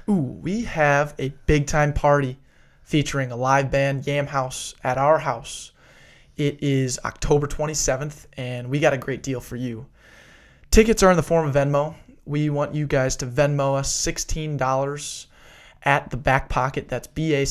Ooh, we have a big time party featuring a live band, Yam House, at our house. It is October 27th, and we got a great deal for you. Tickets are in the form of Venmo. We want you guys to Venmo us $16 at the Back Pocket. That's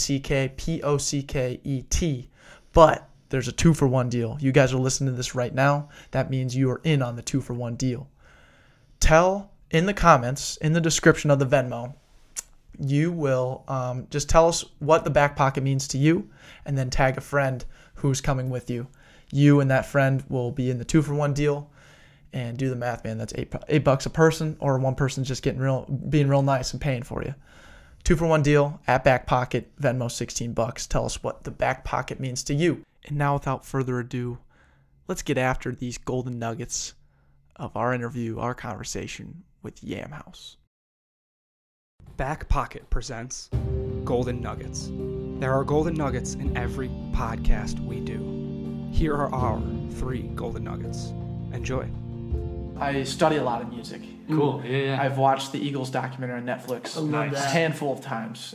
BACKPOCKET. But there's a 2-for-1 deal. You guys are listening to this right now. That means you are in on the 2-for-1 deal. Tell in the comments, in the description of the Venmo, you will just tell us what the Back Pocket means to you, and then tag a friend who's coming with you. You and that friend will be in the 2-for-1 deal. And do the math, man. That's $8 a person, or one person just being real nice and paying for you. 2-for-1 deal at Back Pocket. Venmo $16. Tell us what the Back Pocket means to you. And now, without further ado, let's get after these golden nuggets of our interview, our conversation with Yam House. Back Pocket presents Golden Nuggets. There are golden nuggets in every podcast we do. Here are our 3 golden nuggets. Enjoy. I study a lot of music. Cool. Yeah. I've watched the Eagles documentary on Netflix Nice. a handful of times.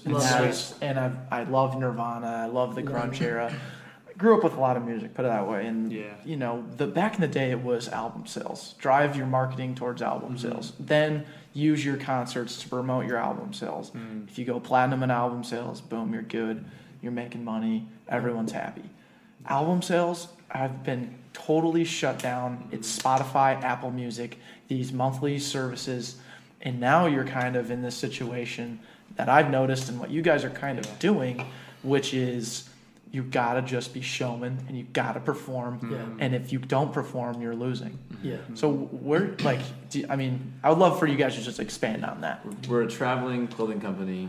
I love Nirvana. I love the grunge era. I grew up with a lot of music, put it that way. And you know, back in the day, it was album sales. Drive your marketing towards album sales. Then use your concerts to promote your album sales. If you go platinum in album sales, boom, you're good. You're making money. Everyone's happy. Album sales have been totally shut down. It's Spotify, Apple Music, these monthly services, and now you're kind of in this situation that I've noticed and what you guys are kind of doing, which is you gotta just be showman and you gotta perform, and if you don't perform, you're losing. So we're like, I would love for you guys to just expand on that. We're a traveling clothing company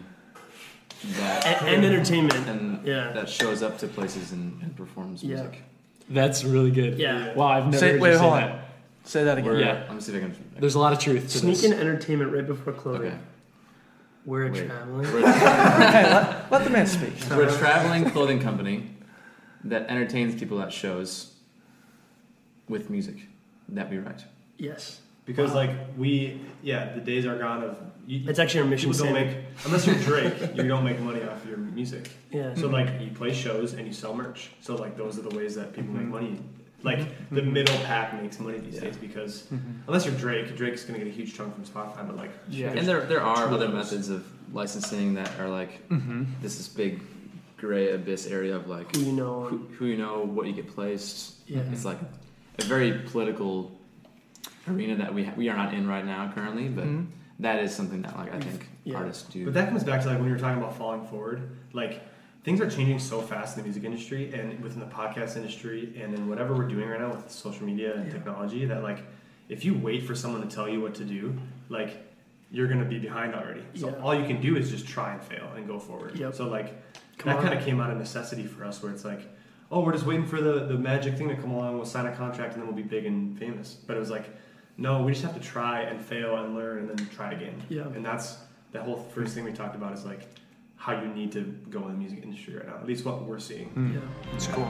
that and entertainment, and that shows up to places and performs music. That's really good. Yeah. Wow, I've never heard you say that. Say that again. Let me see if I can. There's a lot of truth to this. Sneaking entertainment right before clothing. Okay. We're traveling. Let the man speak. We're a traveling clothing company that entertains people at shows with music that we write. Yes. Because the days are gone of It's actually our mission people don't statement. unless you're Drake, you don't make money off your music. Yeah. So you play shows and you sell merch. So those are the ways that people make money. The middle pack makes money these days because unless you're Drake's gonna get a huge chunk from Spotify, but And there are other methods of licensing that are this is big gray abyss area of who you know, who you know, what you get placed. Yeah. It's like a very political arena that we are not in right now currently, but that is something that I think artists do. But that comes back to when you were talking about falling forward. Things are changing so fast in the music industry and within the podcast industry and in whatever we're doing right now with social media and technology that if you wait for someone to tell you what to do, you're going to be behind already. So all you can do is just try and fail and go forward. So that kind of came out of necessity for us where it's we're just waiting for the magic thing to come along, we'll sign a contract and then we'll be big and famous. But it was no, we just have to try and fail and learn and then try again. And that's the whole first thing we talked about is how you need to go in the music industry right now, at least what we're seeing. It's cool.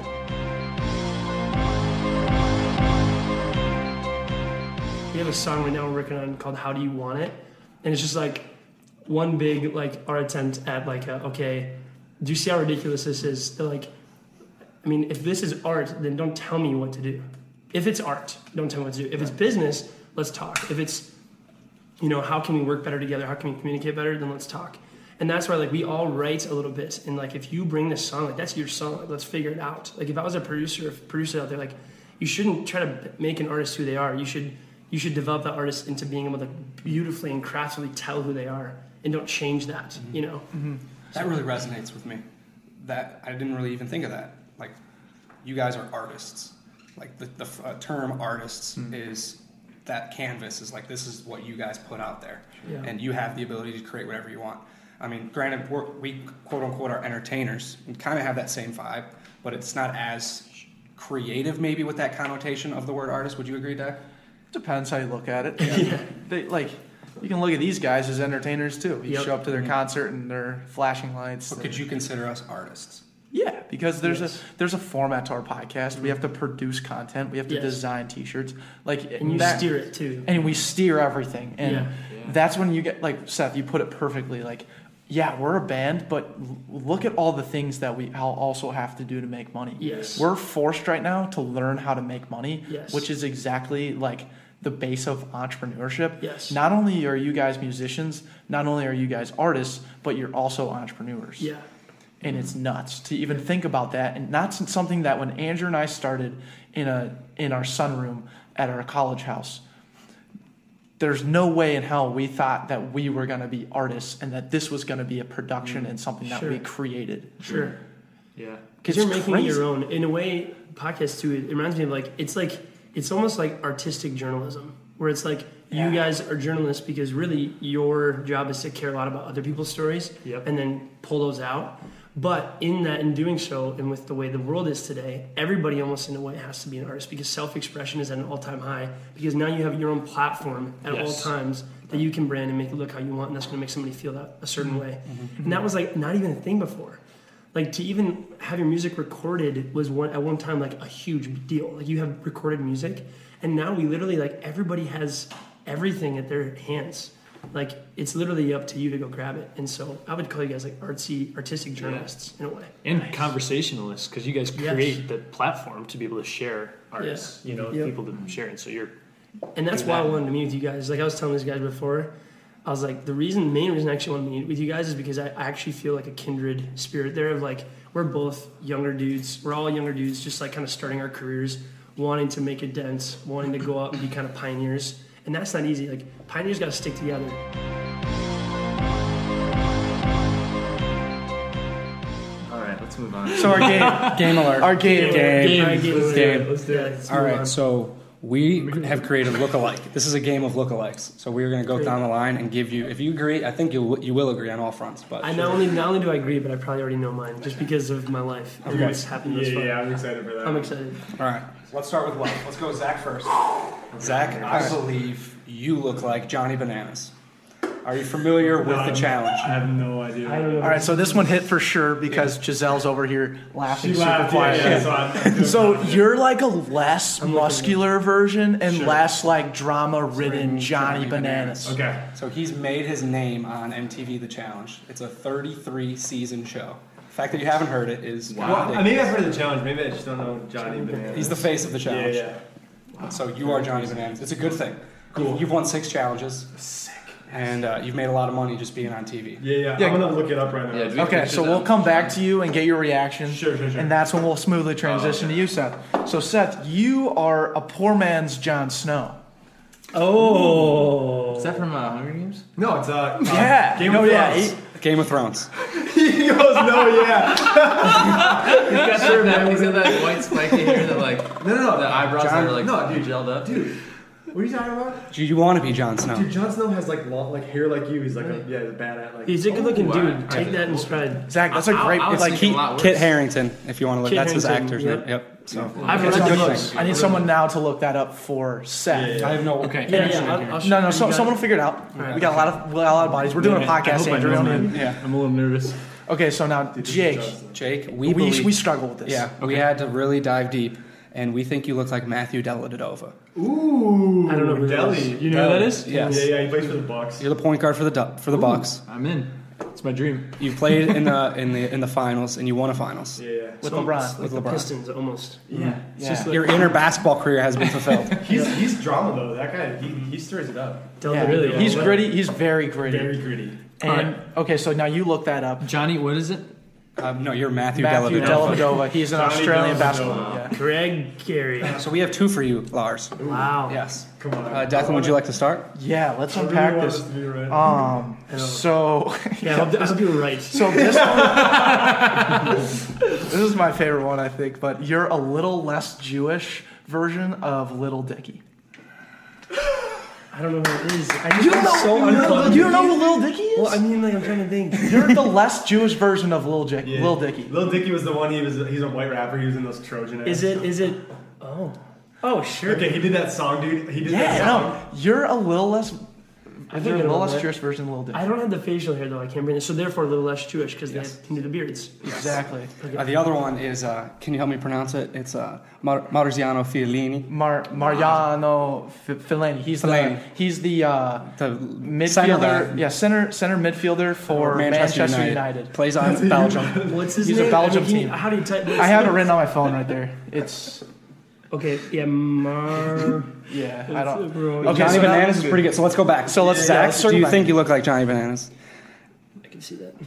We have a song right now we're working on called "How Do You Want It," and it's just one big our attempt at okay, do you see how ridiculous this is? They're if this is art, then don't tell me what to do. If it's art, don't tell me what to do. If it's business, let's talk. If it's how can we work better together? How can we communicate better? Then let's talk. And that's why we all write a little bit. And if you bring this song, that's your song. Let's figure it out. If I was a producer out there, you shouldn't try to make an artist who they are. You should develop that artist into being able to beautifully and craftily tell who they are, and don't change that. That really resonates with me. That I didn't really even think of that. You guys are artists. The term artists is that canvas is this is what you guys put out there, and you have the ability to create whatever you want. Granted, we quote unquote are entertainers and kind of have that same vibe, but it's not as creative maybe with that connotation of the word artist. Would you agree, Dak? Depends how you look at it. They you can look at these guys as entertainers too. You show up to their concert and they're flashing lights. But could you consider us artists? Yeah, because there's a format to our podcast. We have to produce content. We have to design T-shirts. And you steer it too. And we steer everything. And that's when you get Seth. You put it perfectly. yeah, we're a band, but look at all the things that we also have to do to make money. Yes. We're forced right now to learn how to make money, Yes. which is exactly like the base of entrepreneurship. Yes. Not only are you guys musicians, not only are you guys artists, but you're also entrepreneurs. Yeah. And it's nuts to even think about that. And that's something that when Andrew and I started in our sunroom at our college house, there's no way in hell we thought that we were going to be artists and that this was going to be a production and something that we created. Sure. Yeah. Because you're making it your own. In a way, podcast too, it reminds me of it's almost like artistic journalism, where it's like you guys are journalists because really your job is to care a lot about other people's stories and then pull those out. But in doing so, and with the way the world is today, everybody almost in a way has to be an artist because self-expression is at an all-time high. Because now you have your own platform at all times that you can brand and make it look how you want, and that's going to make somebody feel that a certain way. And that was like not even a thing before. Like to even have your music recorded was at one time like a huge deal. Like you have recorded music, and now we literally like everybody has everything at their hands. Like it's literally up to you to go grab it. And so I would call you guys like artistic journalists in a way. And conversationalists, because you guys create the platform to be able to share artists, people to share it. So and that's why I wanted to meet with you guys. Like I was telling these guys before, I was like, the main reason I actually want to meet with you guys is because I actually feel like a kindred spirit there of like, we're both younger dudes. We're all younger dudes, just like kind of starting our careers, wanting to make a dent, wanting to go out and be kind of pioneers. And that's not easy. Like pioneers got to stick together. All right, let's move on. So our game alert. Our game. Let's do it. All right, so we have created lookalike. This is a game of lookalikes. So we're going to go down the line and give you, if you agree, I think you will agree on all fronts. But not only do I agree, but I probably already know mine just because of my life and what's happened thus far. Yeah, I'm excited for that. I'm excited. All right, let's start with life. Let's go Zach first. Zach, I believe you look like Johnny Bananas. Are you familiar with the challenge? I have no idea. I don't know. All right, so this one hit for sure because Giselle's over here laughing She super laughed, quietly. So you're like a less muscular version and less like drama-ridden Johnny Bananas. Okay. So he's made his name on MTV The Challenge. It's a 33-season show. The fact that you haven't heard it is Well, I maybe I've heard of the challenge. Maybe I just don't know Johnny Bananas. He's the face of the challenge. Yeah. So you are Johnny Bananas. It's a good thing. Cool. You've won 6 challenges. Sick. And you've made a lot of money just being on TV. Yeah. I'm gonna look it up right now. Yeah, Okay, so we'll come back to you and get your reaction. Sure. And that's when we'll smoothly transition to you, Seth. So, Seth, you are a poor man's Jon Snow. Oh. Is that from Hunger Games? No, it's Yeah. Game of Thrones. Game of Thrones. He goes, no, yeah. He's got that white spiky hair that like No. the eyebrows that are like dude, gelled up. Dude, what are you talking about? Do you want to be Jon Snow? Dude, Jon Snow has like long, like hair like you. He's like he's a bad at like. He's a good-looking wow. dude. Take that in stride. Zach, that's a great. I was like, thinking a lot worse. Kit Harington, if you want to look. Kit That's his Harington, actor's name. Yep. So I've it's read a the good books. look. I need someone now to look that up for Seth. Yeah. I have no. Okay. I'll show No, you someone will figure it out. Right. We got a lot of bodies. We're doing a podcast, Andrew. Yeah. I'm a little nervous. Okay, so now Jake, Jake, we believe, struggle with this. Yeah, we had to really dive deep, and we think you look like Matthew Dellavedova. Ooh. I don't know who that Deli. is. You know who that is? Yes. Yeah. He plays for the Bucks. You're the point guard for the Bucks. I'm in. It's my dream. You played in the finals, and you won a finals. Yeah. With So LeBron. it's like the Pistons almost. Yeah. It's just like Your inner basketball career has been fulfilled. He's drama though. That guy, he stirs it up. Yeah. really. He's gritty. He's very gritty. Very gritty. And okay, so now you look that up. Johnny, what is it? No, you're Matthew Matthew Dellavedova. Dellavedova. He's an Johnny Australian Dellavedova. basketball. Yeah. Greg Gary. So we have 2 for you, Lars. Wow. Yes. Come on. Declan, would you like to start? Yeah. Let's I really unpack want this. to be right. So Yeah, I hope you're right. So this one, this is my favorite one, I think. But you're a little less Jewish version of Little Dicky. I don't know who it is. You don't know who Little Dicky is? Well, I mean, like, I'm trying to think. You're the less Jewish version of Lil Dicky. Yeah. Lil Dicky. Lil Dicky was the one. He's a white rapper. He was in those Trojan. Is it? Oh, sure. Okay, he did that song, dude. He did that Yeah, song. no, you're a little less I Is there a think little lustrous version, a little different? I don't have the facial hair though. I can't bring it, so therefore a little less Jewish because they can do the beards. Exactly. The other one is, can you help me pronounce it? It's Marziano Fellini. Mariano Fellaini. He's the midfielder. Center midfielder for Manchester United. Plays on Belgium. What's his He's name? a Belgium team. How do you type? I have it written on my phone right there. It's okay. Yeah, I don't. Okay, Johnny Bananas is pretty good. So let's go back. So let's Zach. Do you think you look like Johnny Bananas? I can see that.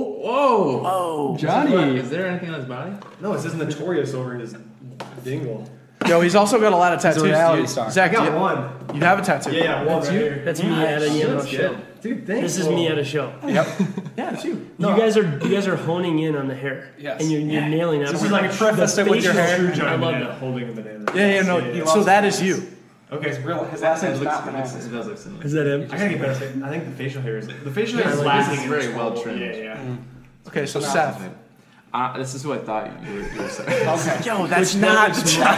Whoa! Johnny. Is there anything on his body? No, it says Notorious over his dingle. Yo, he's also got a lot of tattoos. He's a reality star. Zach, I got one. You have a tattoo. Yeah, one right here. That's me at a Yamaha show. Dude, thanks. This is me at a show. Yep. Yeah, it's you. You guys are honing in on the hair. Yes. And you're nailing it. This is like Preface it with your hair. True I love banana that. holding a banana. Yeah. So that is you. Okay. His last name is not It Bananas. does look similar. Is that him? I gotta get better. I think the facial hair is hair is lasting. It's very well trimmed. Yeah. Okay, so Seth. This is who I thought you were saying. Yo, that's not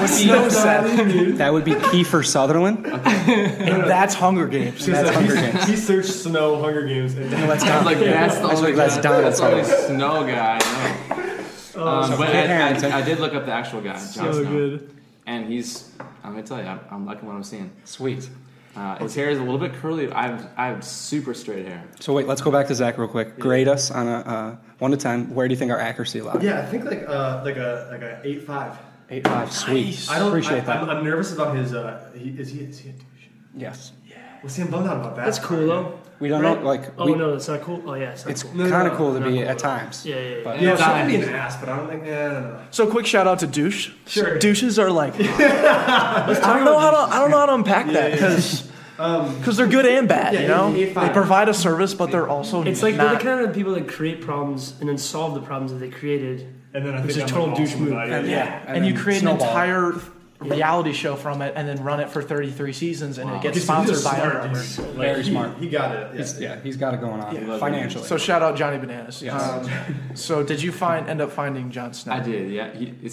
Seth. That would be Kiefer Sutherland. And that's Hunger Games. That's Hunger Games. He searched Snow Hunger Games. And That's the only that's Don. That's the only Snow guy I know. But Kit Harington. I did look up the actual guy, Jon So Snow. good. And I'm gonna tell you, I'm liking what I'm seeing. Sweet. His hair is a little bit curly. I have super straight hair. So wait, let's go back to Zach real quick. Grade us on a 1 to 10. Where do you think our accuracy lies? yeah, I think like a 8.5. 8.5. Sweet. I don't appreciate that. I'm nervous about his. Is he a douche? Yes. We'll see. I'm bummed out about that. That's cool though. We don't Right? know. Like. Oh we, no, that's not cool. Oh yeah, it's not It's cool. kind of cool to not be cool. at times. Yeah. But Yeah, Yeah. so be an ass, but I don't think. I don't know. So quick shout out to douche. Sure. Douches are like. I don't know how to unpack that because they're good and bad. Yeah, You know, 8.5. they provide a service, but they're also It's like they're not. the kind of people that create problems and then solve the problems that they created. And then I Which think is I'm total an douche awesome move. guy. Yeah, And and you then create snowball. an entire reality show from it, and then run it for 33 seasons, and it gets Okay, so sponsored he's by smart, Under Armour. dude. Very smart. He got it. Yeah. He's got it going on financially. So shout out Johnny Bananas. Yes. So did you end up finding Jon Snow? I did. Yeah.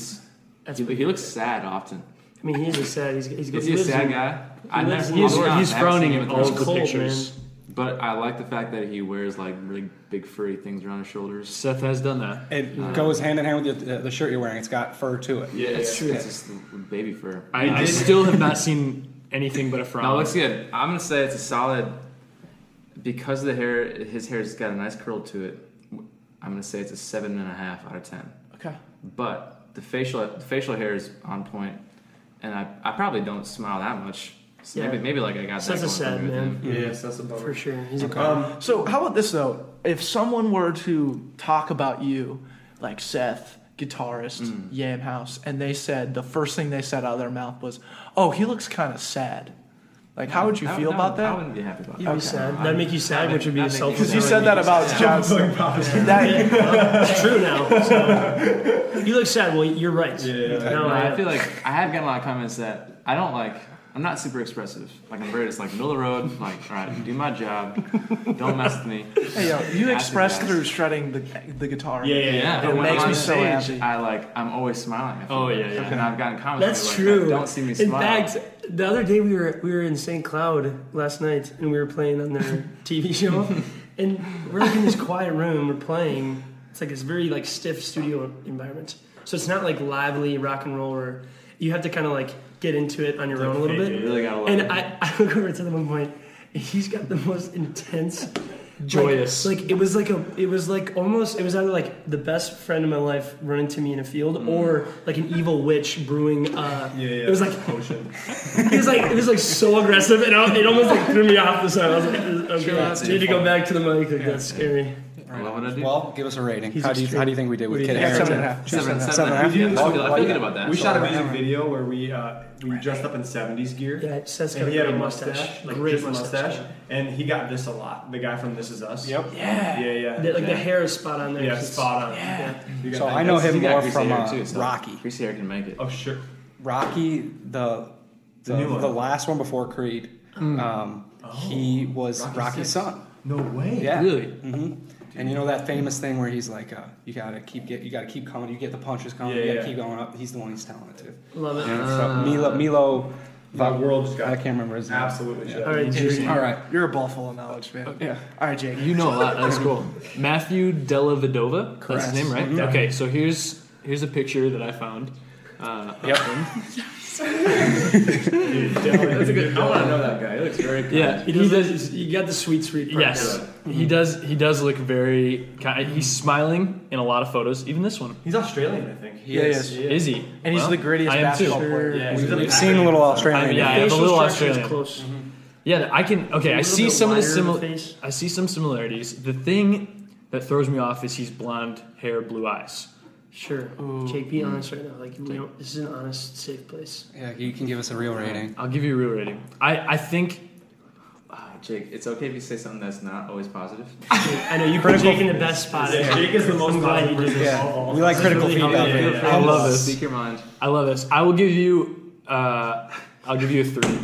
He looks sad often. I mean, he is a sad. He's Is he a sad guy? He's frowning in all in of the cold, pictures. But I like the fact that he wears like really big furry things around his shoulders. Seth has done that. It goes hand in hand with the shirt you're wearing. It's got fur to it. Yeah, it's just baby fur. I still have not seen anything but a frown. No, it looks good. I'm gonna say it's a solid because of the hair. His hair's got a nice curl to it. I'm gonna say it's a 7.5 out of 10. Okay. But the facial hair is on point, and I probably don't smile that much. So Yeah. maybe like I got Seth's a that sad going for me man. with him. Yes, that's a bummer. For sure. He's a So how about this though? If someone were to talk about you, like Seth, guitarist, Yam House, and they said the first thing they said out of their mouth was, "Oh, he looks kind of sad." Like, how would you feel about I that? wouldn't be happy about You'd that. be sad. That'd make you sad, which would be a That'd make me selfish. Because you said that about Jon Snow. It's true now. So. You look sad. Well, you're right. Yeah. No, No, I feel like I have gotten a lot of comments that I don't like. I'm not super expressive. Like I'm very just like middle of the road. Like all right, do my job. Don't mess with me. Hey, yo, you Acid express guys. through shredding the guitar. Yeah, It but when makes I'm me on so stage, happy. I'm always smiling. I feel Oh, like. yeah. And I've gotten comments. That's like, true. Don't see me In smile. fact, the other day we were in St. Cloud last night and we were playing on their TV show, and we're like in this quiet room. We're playing. It's like this very like stiff studio environment. So it's not like lively rock and roll where you have to kind of like get into it on your own a little you bit. really gotta love And it. I look over to the one point. And he's got the most intense. Joyous. Like it was almost it was either like the best friend of my life running to me in a field or like an evil witch brewing it was like potion. it was like so aggressive and it almost like threw me off the side. I was like, okay, need to go back to the mic. Like that's scary. I love what I do. Well, give us a rating. He's How do you think we did with Kid Yeah, Harington? 7.5. 7.5. We did- I feel good about that. We shot a music video where we dressed up in 70s gear. Yeah, Seth's got And a he had great a mustache. mustache, like Great just a mustache. mustache, and he got this a lot. The guy from This Is Us. Yep. Yeah. Yeah. The hair is spot on there. Yeah, 'cause it's- spot on. Yeah. You got So that. I know him He got more greasy from hair, too, so Rocky. Greasy hair can make it. Oh, sure. Rocky, the new one. the last one before Creed. He was Rocky's son. No way. Yeah. Really? hmm And you know that famous thing where he's like, you gotta keep coming. You get the punches coming. Yeah, you gotta yeah. keep going up. He's the one he's telling it to. Love it. So Milo My world just got I can't remember his name. absolutely shut. All right, Jason. All right. You're a ball full of knowledge, man. Yeah. All right, Jake. You know a lot. That's cool. Matthew Della Vedova. That's his name, right? Mm-hmm. Okay, so here's a picture that I found. Yep. That's a good. I want to know that guy. He looks very cool. Yeah, he does. You got the sweet part. Yes, now. he does. He does look very. He's smiling in a lot of photos. Even this one. He's Australian, I think. He is. Is he? And he's Well, the grittiest I am too. basketball player. Yeah, We've seen a little Australian. Yeah, I have a Facial little structure is Australian. close. Yeah, I can. Okay, I A see little some of the bit wider in the face. I see some similarities. The thing that throws me off is he's blonde hair, blue eyes. Sure. Jake, be honest right now. Like, this is an honest, safe place. Yeah, you can give us a real rating. I'll give you a real rating. I think. Jake, it's okay if you say something that's not always positive. I know you put Jake in the best spot. Jake is the most I'm glad you did this. Yeah, we like critical really feedback. helpful. here. I love this. Speak your mind. I love this. I will give you. I'll give you a 3.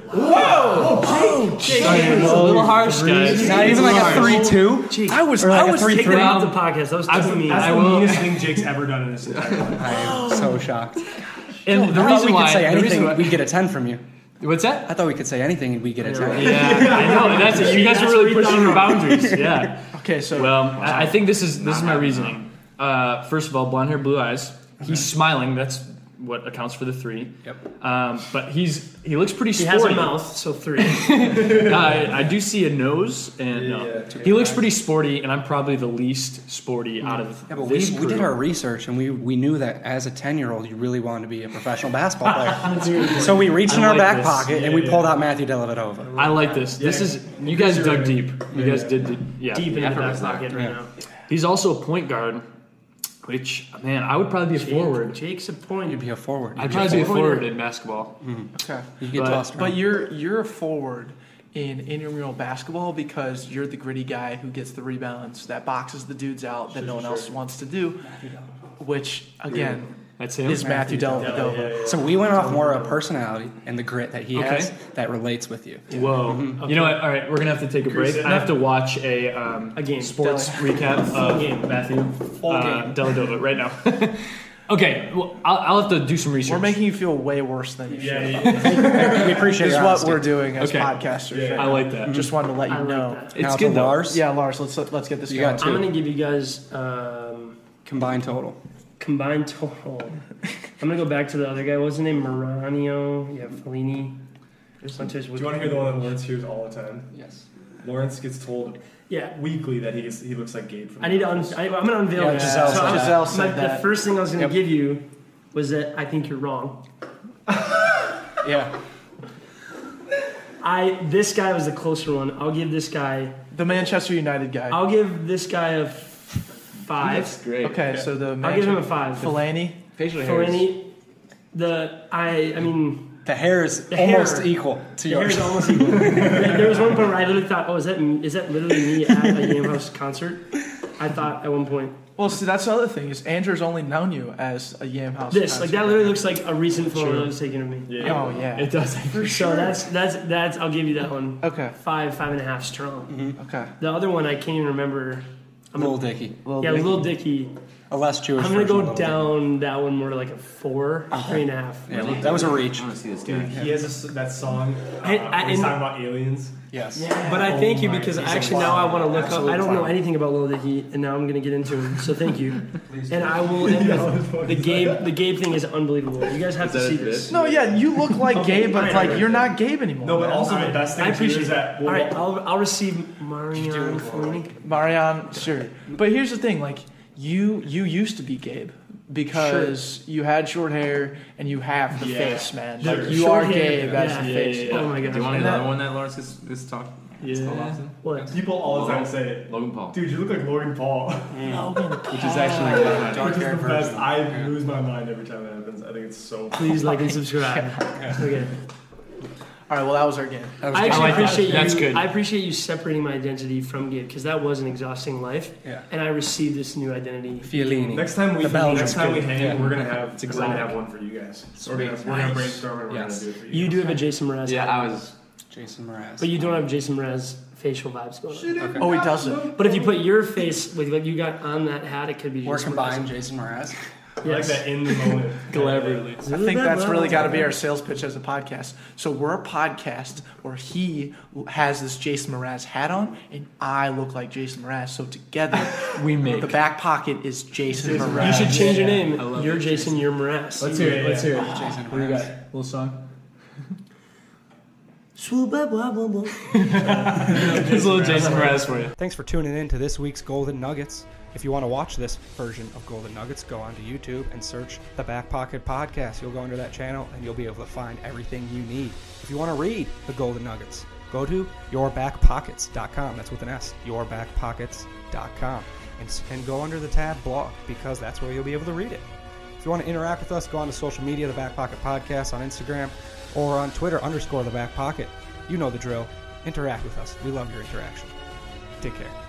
Jake, It's a little harsh, guys. Not even like a 3-2. I was take that off Well, the podcast. That was too mean. That's I the will- meanest thing Jake's ever done in his entire life. I am so shocked. And the I thought reason we why. could say the reason anything, why- we'd get a 10 from you. What's that? I thought we could say anything and we'd get a 10. Yeah, I know. That's it. You guys are really pushing your boundaries. Yeah. Okay, so Well, I think this is my reasoning. First of all, blonde hair, blue eyes. He's smiling. That's what accounts for the 3. Yep. But he looks pretty He sporty. has a mouth, so 3. I do see a nose, and he looks pretty sporty, and I'm probably the least sporty out of Yeah, but this we did crew. our research and we knew that as a 10-year-old you really wanted to be a professional basketball player. So we reached in I our like back this. pocket and we pulled out Matthew Dellavedova. I like this. This is you guys dug deep. You guys did yeah. Deep in the effort back was there. pocket right now. He's also a point guard, which man, I would probably be a forward. Jake's a point. You'd be a forward. I'd probably be a forward in basketball. okay. You get but- tossed around. But you're a forward in intramural basketball because you're the gritty guy who gets the rebounds, that boxes the dudes out that no one else wants to do, which again That's him. is Matthew Dellavedova. So we went off more of personality and the grit that he has that relates with you. Whoa. You know what? All right, we're gonna have to take a break. I have to watch a game. sports recap of Matthew Dellavedova right now. Okay, well, I'll have to do some research. We're making you feel way worse than you should. We appreciate Is your what honesty. we're doing as Okay. podcasters. I like that. Just wanted to let you I like know. that. It's Now good to though. Lars, Yeah, Lars, let's get this You going. got I'm going to give you guys combined total. combined total. I'm going to go back to the other guy. What's his name? Maranio. Yeah, Fellini. Do you want to hear the one that Lawrence hears all the time? Yes. Lawrence gets told Yeah. weekly that he looks like Gabe from I need to. I'm going to unveil Yeah, this. Giselle So said I'm- that. Giselle said The that. first thing I was going to give you was that I think you're wrong. Yeah. This guy was the closer one. I'll give this guy. The Manchester United guy. I'll give this guy a 5. That's great. Okay, so the I'll give him a 5. Fellaini. Facial hair. is- Fellaini. I mean, The hair is The hair. almost equal to the hair yours. is almost equal. There was one point where I literally thought, "Oh, is that literally me at a Yam House concert?" I thought at one point. Well, see, that's the other thing is Andrew's only known you as a Yam House. This like that concert. literally looks like a recent photo that was taken of me. Oh yeah. It does. So that's I'll give you that one. Okay. 5.5 strong. Okay. The other one I can't even remember. Little Dicky. Lil Dicky. A less Jewish I'm gonna version of go Little down that one more to like a 4, 3.5. Dicky. Yeah, that was a reach. I want to see this guy. He has that song I- where he's and- talking about aliens. Yes. But I thank you my because Jesus. actually now I want to look up. Absolute I don't know clown. anything about Lil Dicky, and now I'm gonna get into him. So thank you. And I will end with the Gabe. The Gabe thing is unbelievable. You guys have to that see a this. No, yeah, you look like Okay, Gabe, but fine. like you're not Gabe anymore. No, but man. also the best thing I too appreciate is that. that All right, I'll receive Marion Fellini. Marion, sure. But here's the thing, like you used to be Gabe because you had short hair and you have the face, man. Like you Short are hair, Gabe as the yeah. face. Oh my god. Do you want And another that- one that Lawrence is talking? Yeah. What? people all the time say it. Logan Paul. Dude, you look like Logan Paul. Which is actually really funny. Dark Which is hair the best. version. I lose my mind every time that happens. I think it's so Please like and subscribe. Okay. All right, well that was our game. That was I actually like that. appreciate you. That's good. I appreciate you separating my identity from Gabe because that was an exhausting life. Yeah. And I received this new identity. Fellini. Next time we The Belgians. next time we hang, Yeah. we're gonna have one for you guys. We're gonna brainstorm and we're Yes. gonna do it for you. You do have a Jason Mraz. Yeah, hat, I was. Jason Mraz. but you don't have Jason Mraz facial vibes going on. Okay. Oh, he doesn't. But if you put your face with what you got on that hat, it could be. Or Jason combined Mraz. Jason Mraz. I like that in the moment. Collaboratively. I think that's really got to be our sales pitch as a podcast. So we're a podcast where he has this Jason Mraz hat on, and I look like Jason Mraz. So together, We make the back pocket is Jason Mraz. You should change your name. I love You're it. Jason, you're Mraz. Let's hear it. Let's hear it. Jason What do you got? Mraz. Little song. There's a little Jason Mraz for you. Thanks for tuning in to this week's Golden Nuggets. If you want to watch this version of Golden Nuggets, go onto YouTube and search the Back Pocket Podcast. You'll go into that channel and you'll be able to find everything you need. If you want to read the Golden Nuggets, go to yourbackpockets.com. That's with an S, yourbackpockets.com. And go under the tab blog, because that's where you'll be able to read it. If you want to interact with us, go on to social media, the Back Pocket Podcast on Instagram, or on Twitter, _the Back Pocket. You know the drill. Interact with us. We love your interaction. Take care.